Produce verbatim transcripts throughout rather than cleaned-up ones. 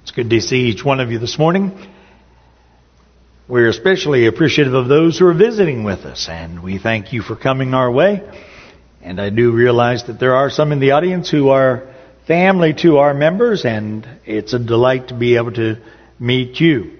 It's good to see each one of you this morning. We're especially appreciative of those who are visiting with us, and we thank you for coming our way. And I do realize that there are some in the audience who are family to our members, and it's a delight to be able to meet you.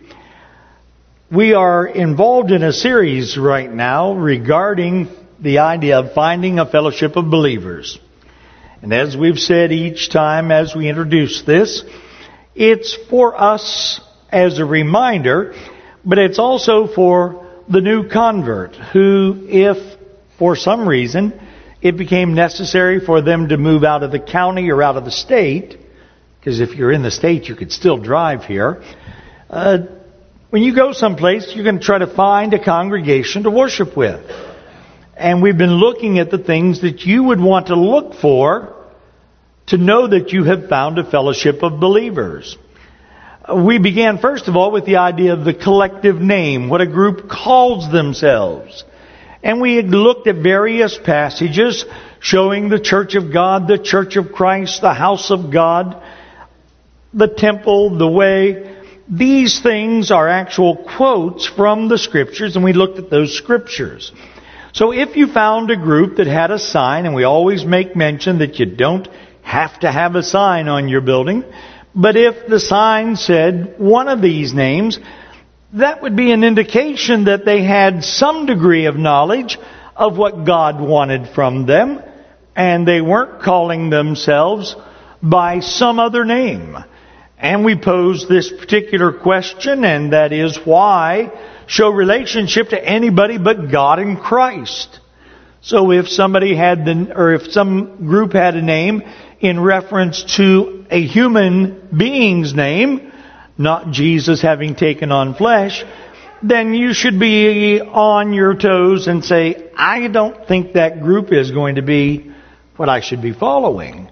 We are involved in a series right now regarding the idea of finding a fellowship of believers. And as we've said each time as we introduce this, it's for us as a reminder, but it's also for the new convert who, if for some reason it became necessary for them to move out of the county or out of the state, because if you're in the state you could still drive here, uh, when you go someplace you're going to try to find a congregation to worship with. And we've been looking at the things that you would want to look for to know that you have found a fellowship of believers. We began, first of all, with the idea of the collective name, what a group calls themselves. And we had looked at various passages showing the Church of God, the Church of Christ, the house of God, the temple, the way. These things are actual quotes from the Scriptures, and we looked at those Scriptures. So if you found a group that had a sign, and we always make mention that you don't have to have a sign on your building, but if the sign said one of these names, that would be an indication that they had some degree of knowledge of what God wanted from them, and they weren't calling themselves by some other name. And we posed this particular question, and that is, why show relationship to anybody but God and Christ? So if somebody had the, or if some group had a name in reference to a human being's name, not Jesus having taken on flesh, then you should be on your toes and say, I don't think that group is going to be what I should be following.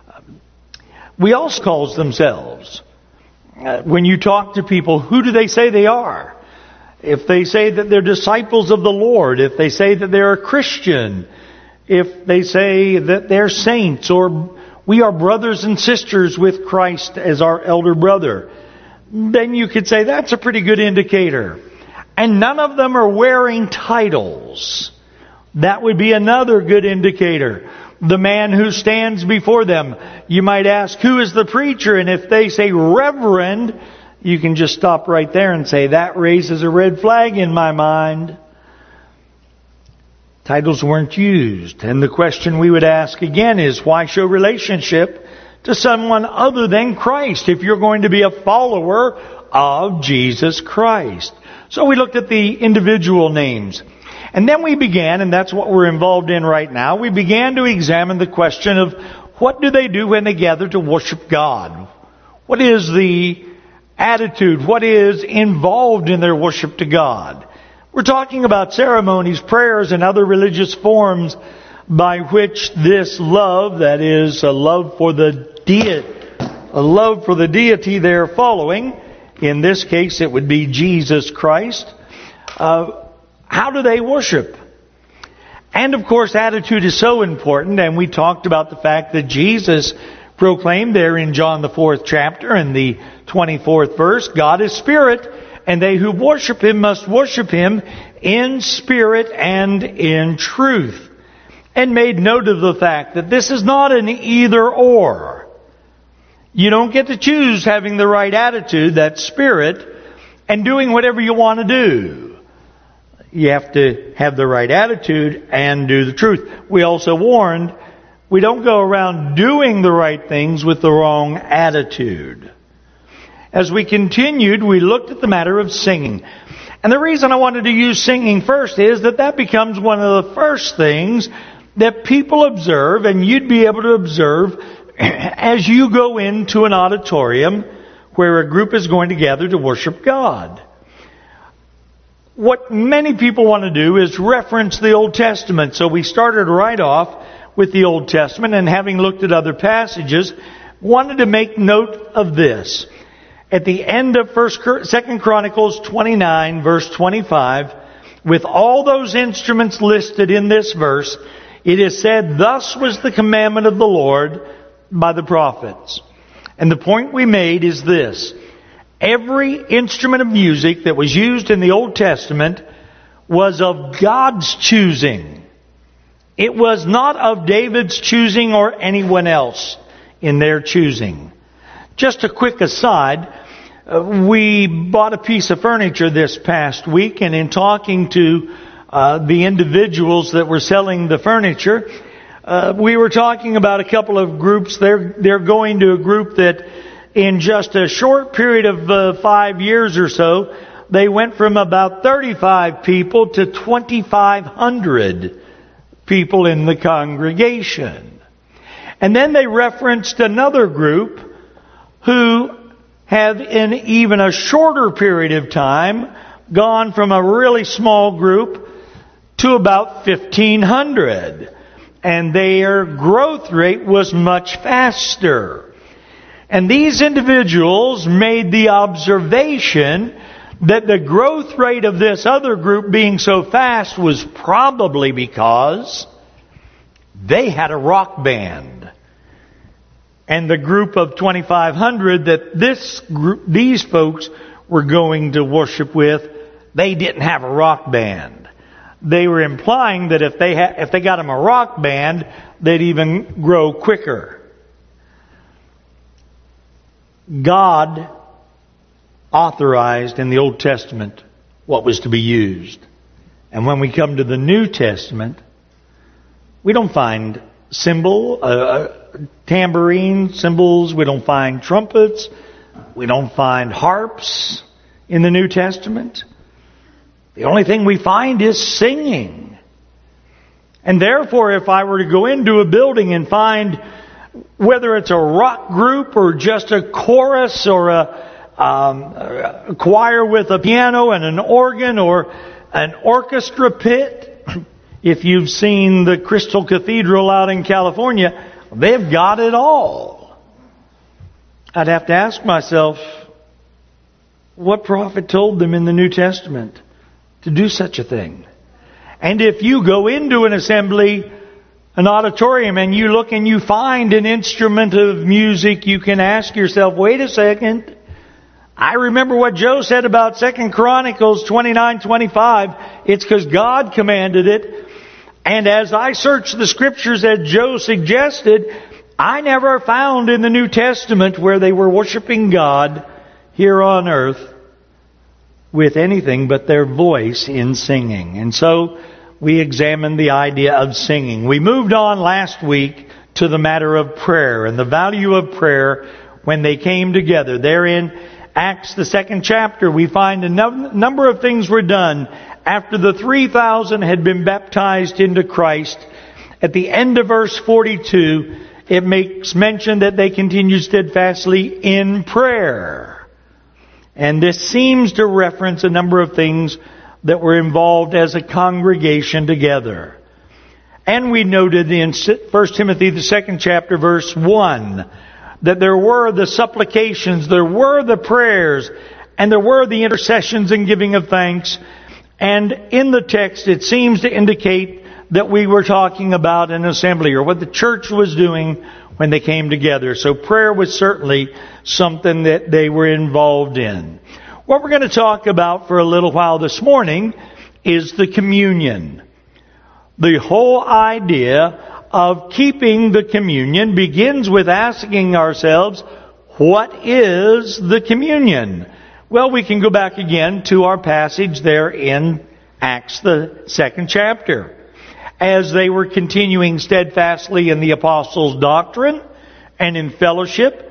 We also calls themselves. Uh, when you talk to people, who do they say they are? If they say that they're disciples of the Lord, if they say that they're a Christian, if they say that they're saints, or we are brothers and sisters with Christ as our elder brother, then you could say that's a pretty good indicator. And none of them are wearing titles. That would be another good indicator. The man who stands before them, you might ask, who is the preacher? And if they say Reverend, you can just stop right there and say, that raises a red flag in my mind. Titles weren't used. And the question we would ask again is, why show relationship to someone other than Christ if you're going to be a follower of Jesus Christ? So we looked at the individual names. And then we began, and that's what we're involved in right now, we began to examine the question of what do they do when they gather to worship God? What is the attitude? What is involved in their worship to God? We're talking about ceremonies, prayers, and other religious forms by which this love, that is a love for the deity, a love for the deity they're following, in this case it would be Jesus Christ, uh, how do they worship? And of course, attitude is so important, and we talked about the fact that Jesus proclaimed there in John the fourth chapter and the twenty-fourth verse, God is spirit, and they who worship Him must worship Him in spirit and in truth. And made note of the fact that this is not an either or. You don't get to choose having the right attitude, that spirit, and doing whatever you want to do. You have to have the right attitude and do the truth. We also warned, we don't go around doing the right things with the wrong attitude. As we continued, we looked at the matter of singing. And the reason I wanted to use singing first is that that becomes one of the first things that people observe, and you'd be able to observe as you go into an auditorium where a group is going to gather to worship God. What many people want to do is reference the Old Testament. So we started right off with the Old Testament, and having looked at other passages, wanted to make note of this. At the end of First, Second Chronicles twenty-nine, verse twenty-five, with all those instruments listed in this verse, it is said, "Thus was the commandment of the Lord by the prophets." And the point we made is this: Every instrument of music that was used in the Old Testament was of God's choosing. It was not of David's choosing or anyone else in their choosing. Just a quick aside, uh, we bought a piece of furniture this past week, and in talking to uh, the individuals that were selling the furniture, uh, we were talking about a couple of groups. They're, they're going to a group that in just a short period of uh, five years or so, they went from about thirty-five people to twenty-five hundred people in the congregation. And then they referenced another group who have in even a shorter period of time gone from a really small group to about fifteen hundred. And their growth rate was much faster. And these individuals made the observation that the growth rate of this other group being so fast was probably because they had a rock band. And the group of twenty-five hundred that this group, these folks were going to worship with, they didn't have a rock band. They were implying that if they ha- if they got them a rock band, they'd even grow quicker. God authorized in the Old Testament what was to be used. And when we come to the New Testament, we don't find cymbal, uh, tambourine, cymbals. We don't find trumpets. We don't find harps in the New Testament. The only thing we find is singing. And therefore, if I were to go into a building and find whether it's a rock group or just a chorus or a Um, a choir with a piano and an organ or an orchestra pit. If you've seen the Crystal Cathedral out in California, they've got it all. I'd have to ask myself, what prophet told them in the New Testament to do such a thing? And if you go into an assembly, an auditorium, and you look and you find an instrument of music, you can ask yourself, wait a second, I remember what Joe said about Second Chronicles twenty-nine twenty-five. It's because God commanded it. And as I searched the Scriptures as Joe suggested, I never found in the New Testament where they were worshiping God here on earth with anything but their voice in singing. And so we examined the idea of singing. We moved on last week to the matter of prayer and the value of prayer when they came together. Therein, Acts, the second chapter, we find a number of things were done after the three thousand had been baptized into Christ. At the end of verse forty-two, it makes mention that they continued steadfastly in prayer. And this seems to reference a number of things that were involved as a congregation together. And we noted in First Timothy, the second chapter, verse one, that there were the supplications, there were the prayers, and there were the intercessions and giving of thanks. And in the text, it seems to indicate that we were talking about an assembly, or what the church was doing when they came together. So prayer was certainly something that they were involved in. What we're going to talk about for a little while this morning is the communion. The whole idea of keeping the communion begins with asking ourselves, what is the communion? Well, we can go back again to our passage there in Acts, the second chapter. As they were continuing steadfastly in the apostles' doctrine and in fellowship,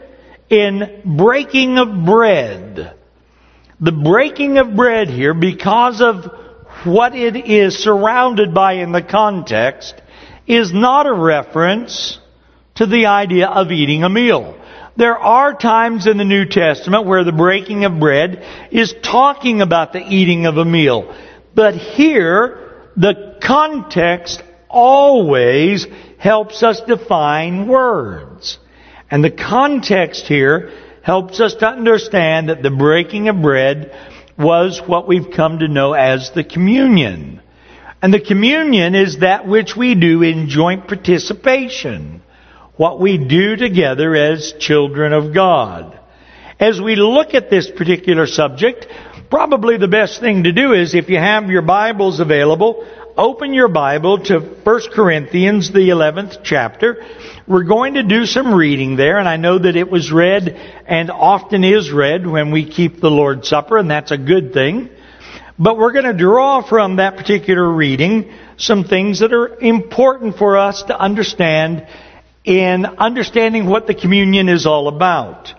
in breaking of bread. The breaking of bread here, because of what it is surrounded by in the context, is not a reference to the idea of eating a meal. There are times in the New Testament where the breaking of bread is talking about the eating of a meal. But here, the context always helps us define words. And the context here helps us to understand that the breaking of bread was what we've come to know as the communion. And the communion is that which we do in joint participation. What we do together as children of God. As we look at this particular subject, probably the best thing to do is, if you have your Bibles available, open your Bible to First Corinthians, the eleventh chapter. We're going to do some reading there, and I know that it was read and often is read when we keep the Lord's Supper, and that's a good thing. But we're going to draw from that particular reading some things that are important for us to understand in understanding what the communion is all about.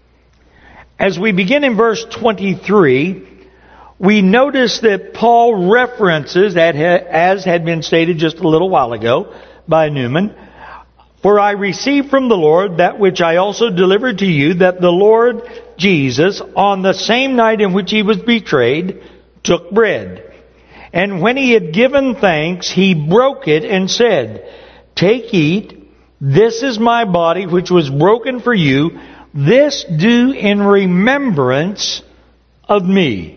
As we begin in verse twenty-three, we notice that Paul references, as had been stated just a little while ago by Newman, "For I received from the Lord that which I also delivered to you, that the Lord Jesus, on the same night in which he was betrayed, took bread. And when he had given thanks, he broke it and said, 'Take, eat, this is my body which was broken for you. This do in remembrance of me.'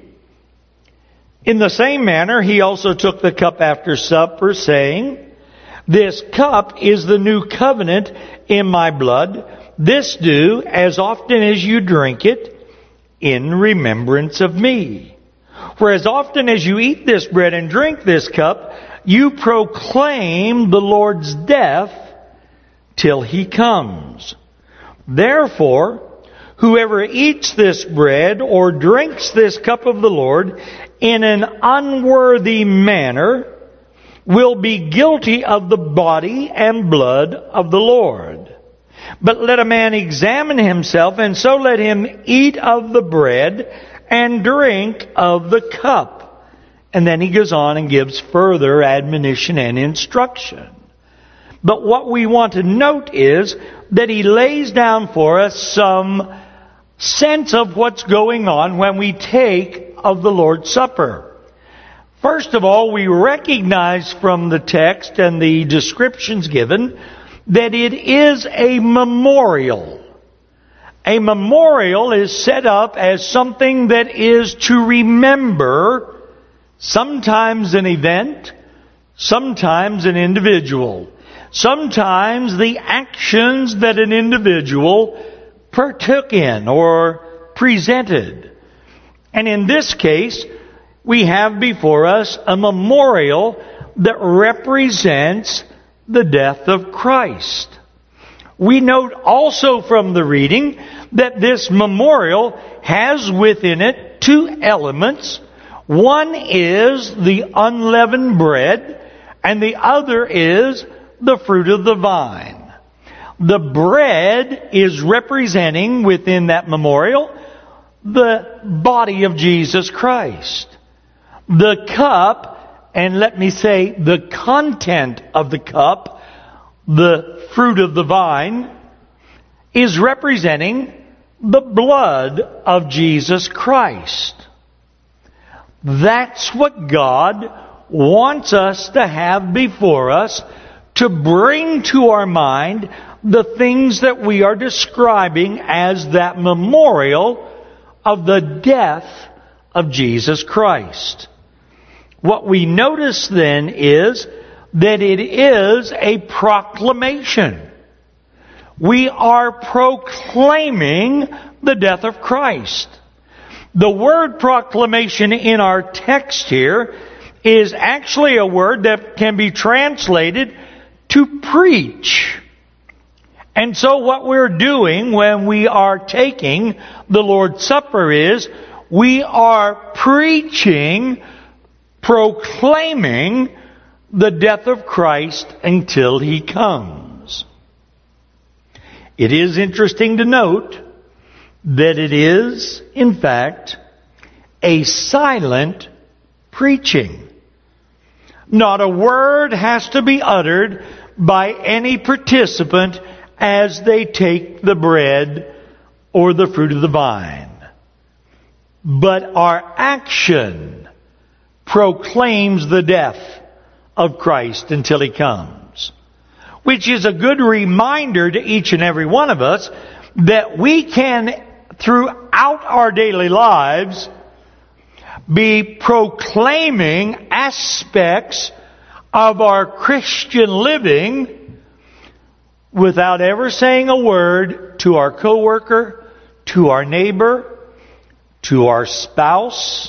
In the same manner, he also took the cup after supper, saying, 'This cup is the new covenant in my blood. This do, as often as you drink it, in remembrance of me. For as often as you eat this bread and drink this cup, you proclaim the Lord's death till he comes. Therefore, whoever eats this bread or drinks this cup of the Lord in an unworthy manner will be guilty of the body and blood of the Lord. But let a man examine himself, and so let him eat of the bread and drink of the cup." And then he goes on and gives further admonition and instruction. But what we want to note is that he lays down for us some sense of what's going on when we take of the Lord's Supper. First of all, we recognize from the text and the descriptions given that it is a memorial. A memorial is set up as something that is to remember, sometimes an event, sometimes an individual, sometimes the actions that an individual partook in or presented. And in this case, we have before us a memorial that represents the death of Christ. We note also from the reading that this memorial has within it two elements. One is the unleavened bread, and the other is the fruit of the vine. The bread is representing within that memorial the body of Jesus Christ. The cup, and let me say the content of the cup, the fruit of the vine, is representing the blood of Jesus Christ. That's what God wants us to have before us, to bring to our mind the things that we are describing as that memorial of the death of Jesus Christ. What we notice then is that it is a proclamation. We are proclaiming the death of Christ. The word proclamation in our text here is actually a word that can be translated to preach. And so what we're doing when we are taking the Lord's Supper is we are preaching, proclaiming the death of Christ until he comes. It is interesting to note that it is, in fact, a silent preaching. Not a word has to be uttered by any participant as they take the bread or the fruit of the vine. But our action proclaims the death of Christ until he comes. Which is a good reminder to each and every one of us that we can, throughout our daily lives, be proclaiming aspects of our Christian living without ever saying a word to our coworker, to our neighbor, to our spouse,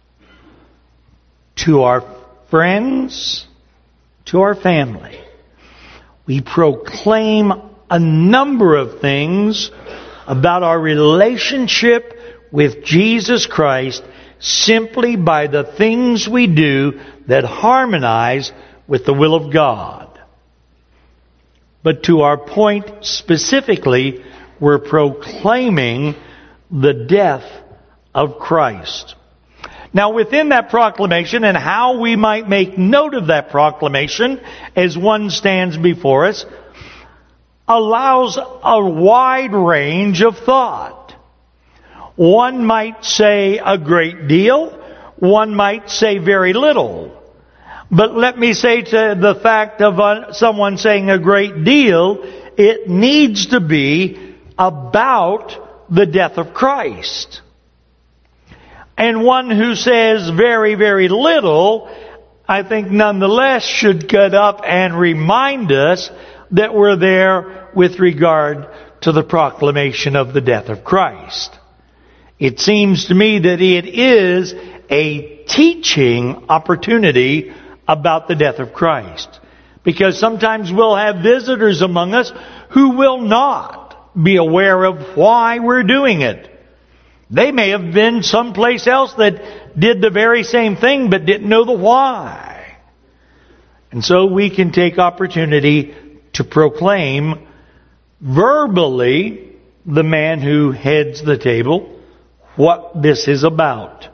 to our friends, to our family. We proclaim a number of things about our relationship with Jesus Christ simply by the things we do that harmonize with the will of God. But to our point specifically, we're proclaiming the death of Christ. Now, within that proclamation, and how we might make note of that proclamation as one stands before us, allows a wide range of thought. One might say a great deal, one might say very little. But let me say to the fact of uh, someone saying a great deal, it needs to be about the death of Christ. And one who says very, very little, I think nonetheless should get up and remind us that we're there with regard to the proclamation of the death of Christ. It seems to me that it is a teaching opportunity about the death of Christ. Because sometimes we'll have visitors among us who will not be aware of why we're doing it. They may have been someplace else that did the very same thing but didn't know the why. And so we can take opportunity to proclaim verbally the man who heads the table what this is about.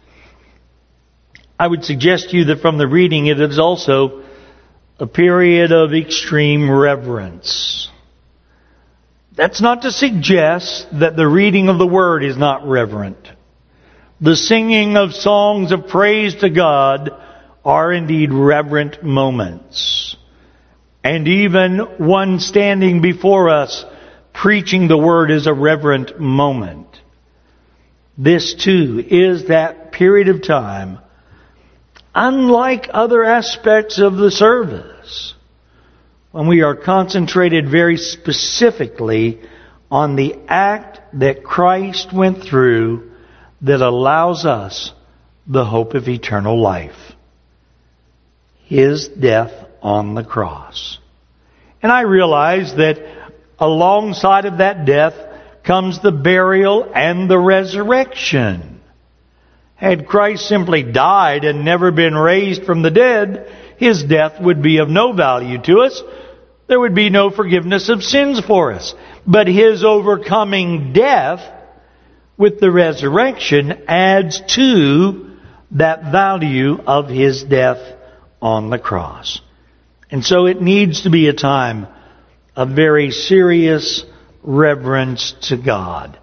I would suggest to you that from the reading it is also a period of extreme reverence. That's not to suggest that the reading of the Word is not reverent. The singing of songs of praise to God are indeed reverent moments. And even one standing before us preaching the Word is a reverent moment. This too is that period of time, unlike other aspects of the service, when we are concentrated very specifically on the act that Christ went through that allows us the hope of eternal life. His death on the cross. And I realize that alongside of that death comes the burial and the resurrection. Had Christ simply died and never been raised from the dead, His death would be of no value to us. There would be no forgiveness of sins for us. But His overcoming death with the resurrection adds to that value of His death on the cross. And so it needs to be a time of very serious reverence to God.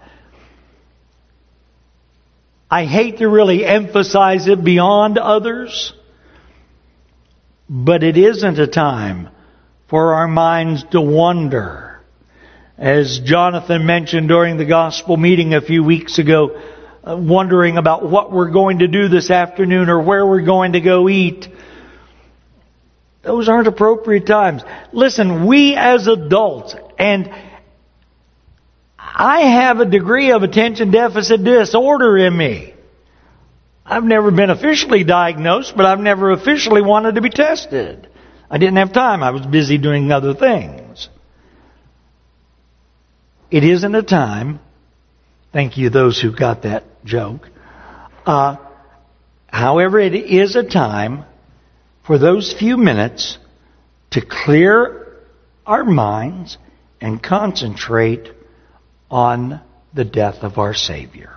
I hate to really emphasize it beyond others, but it isn't a time for our minds to wander. As Jonathan mentioned during the gospel meeting a few weeks ago, uh, wondering about what we're going to do this afternoon or where we're going to go eat. Those aren't appropriate times. Listen, we as adults, and I have a degree of attention deficit disorder in me. I've never been officially diagnosed, but I've never officially wanted to be tested. I didn't have time. I was busy doing other things. It isn't a time, thank you those who got that joke, uh, however, it is a time for those few minutes to clear our minds and concentrate on the death of our Savior.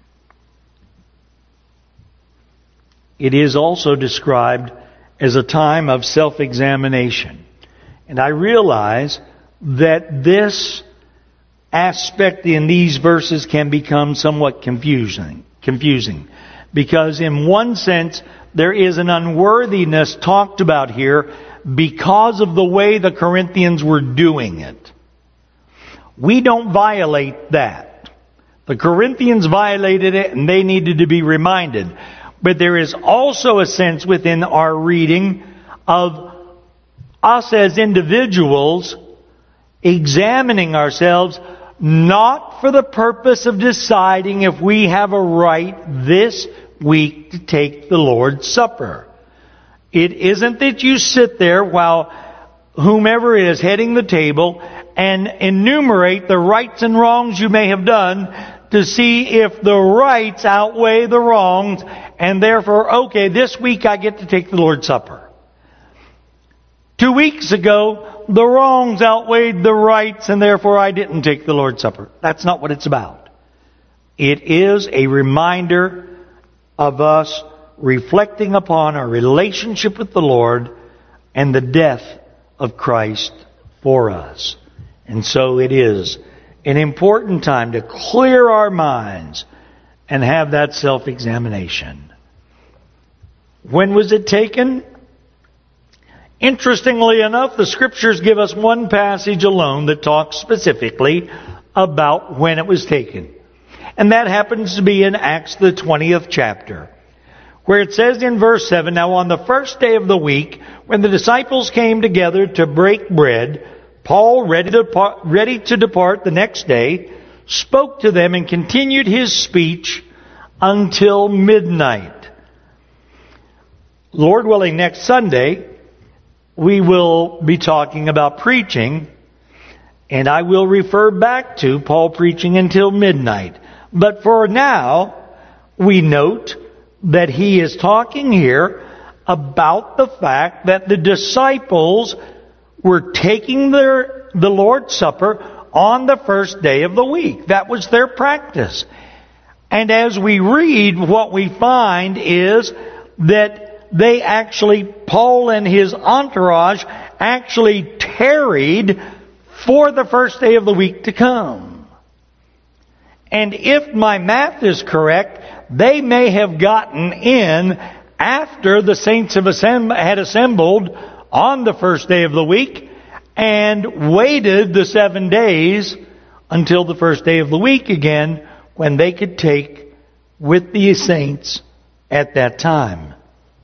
It is also described as a time of self-examination. And I realize that this aspect in these verses can become somewhat confusing, confusing. Because in one sense, there is an unworthiness talked about here because of the way the Corinthians were doing it. We don't violate that. The Corinthians violated it and they needed to be reminded. But there is also a sense within our reading of us as individuals examining ourselves not for the purpose of deciding if we have a right this week to take the Lord's Supper. It isn't that you sit there while whomever is heading the table and enumerate the rights and wrongs you may have done to see if the rights outweigh the wrongs, and therefore, okay, this week I get to take the Lord's Supper. Two weeks ago, the wrongs outweighed the rights, and therefore I didn't take the Lord's Supper. That's not what it's about. It is a reminder of us reflecting upon our relationship with the Lord and the death of Christ for us. And so it is an important time to clear our minds and have that self-examination. When was it taken? Interestingly enough, the Scriptures give us one passage alone that talks specifically about when it was taken. And that happens to be in Acts the twentieth chapter, where it says in verse seven, "Now on the first day of the week, when the disciples came together to break bread, Paul, ready to depart, ready to depart the next day, spoke to them and continued his speech until midnight." Lord willing, next Sunday, we will be talking about preaching, and I will refer back to Paul preaching until midnight. But for now, we note that he is talking here about the fact that the disciples were taking their, the Lord's Supper on the first day of the week. That was their practice. And as we read, what we find is that they actually, Paul and his entourage, actually tarried for the first day of the week to come. And if my math is correct, they may have gotten in after the saints have assemb- had assembled on the first day of the week and waited the seven days until the first day of the week again, when they could take with the saints at that time.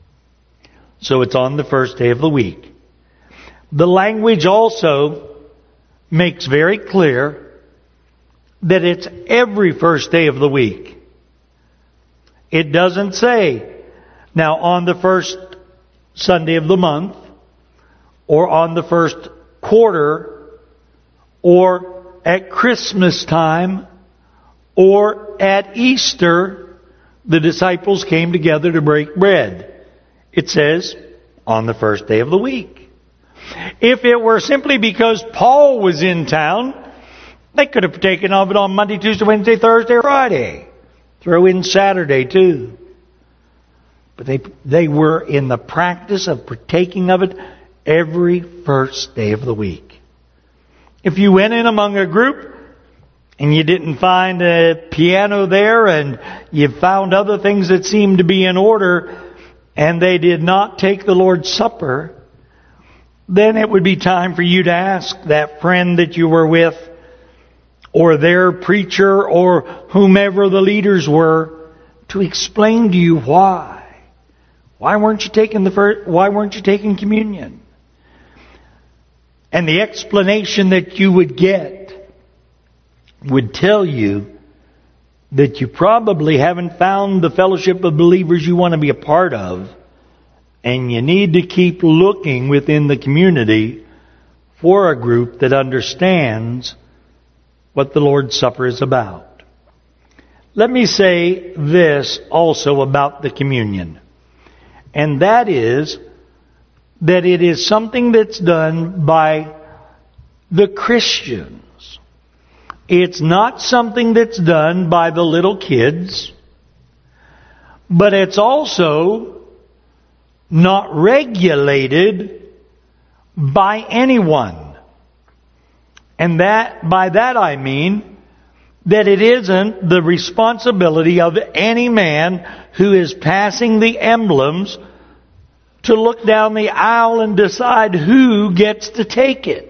So it's on the first day of the week. The language also makes very clear that it's every first day of the week. It doesn't say, now on the first Sunday of the month, or on the first quarter, or at Christmas time, or at Easter, the disciples came together to break bread. It says, on the first day of the week. If it were simply because Paul was in town, they could have taken of it on Monday, Tuesday, Wednesday, Thursday, or Friday. Throw in Saturday too. But they they were in the practice of partaking of it every first day of the week. If you went in among a group and you didn't find a piano there, and you found other things that seemed to be in order, and they did not take the Lord's Supper, then it would be time for you to ask that friend that you were with, or their preacher, or whomever the leaders were, to explain to you why. Why weren't you taking the first, why weren't you taking communion? And the explanation that you would get would tell you that you probably haven't found the fellowship of believers you want to be a part of, and you need to keep looking within the community for a group that understands what the Lord's Supper is about. Let me say this also about the communion, and that is that it is something that's done by the Christians. It's not something that's done by the little kids, but it's also not regulated by anyone. And that, by that I mean that it isn't the responsibility of any man who is passing the emblems to look down the aisle and decide who gets to take it.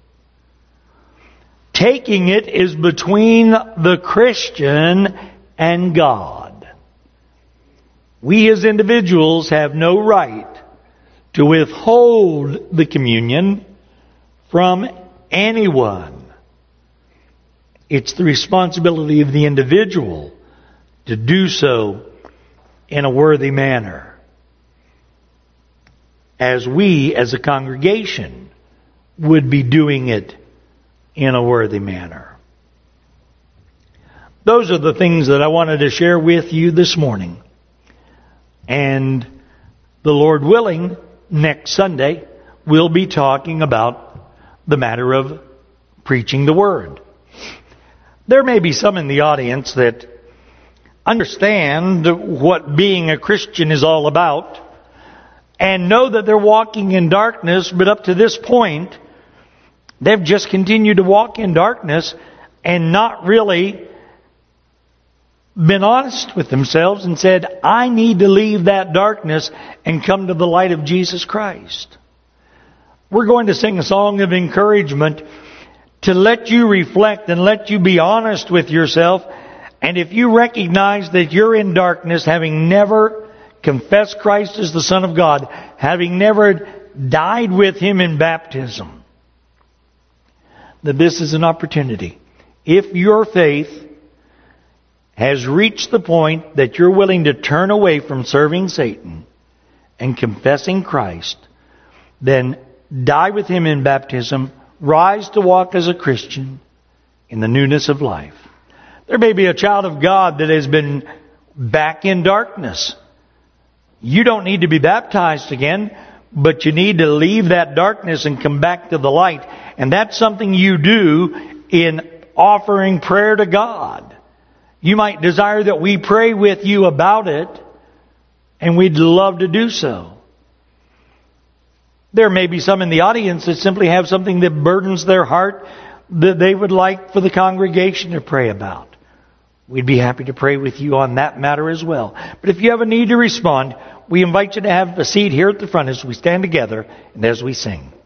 Taking it is between the Christian and God. We as individuals have no right to withhold the communion from anyone. It's the responsibility of the individual to do so in a worthy manner, as we as a congregation would be doing it in a worthy manner. Those are the things that I wanted to share with you this morning. And the Lord willing, next Sunday, we'll be talking about the matter of preaching the Word. There may be some in the audience that understand what being a Christian is all about and know that they're walking in darkness, but up to this point, they've just continued to walk in darkness and not really been honest with themselves and said, I need to leave that darkness and come to the light of Jesus Christ. We're going to sing a song of encouragement to let you reflect and let you be honest with yourself. And if you recognize that you're in darkness, having never confessed Christ as the Son of God, having never died with Him in baptism, that this is an opportunity. If your faith has reached the point that you're willing to turn away from serving Satan and confessing Christ, then die with Him in baptism, rise to walk as a Christian in the newness of life. There may be a child of God that has been back in darkness. You don't need to be baptized again, but you need to leave that darkness and come back to the light. And that's something you do in offering prayer to God. You might desire that we pray with you about it, and we'd love to do so. There may be some in the audience that simply have something that burdens their heart that they would like for the congregation to pray about. We'd be happy to pray with you on that matter as well. But if you have a need to respond, we invite you to have a seat here at the front as we stand together and as we sing.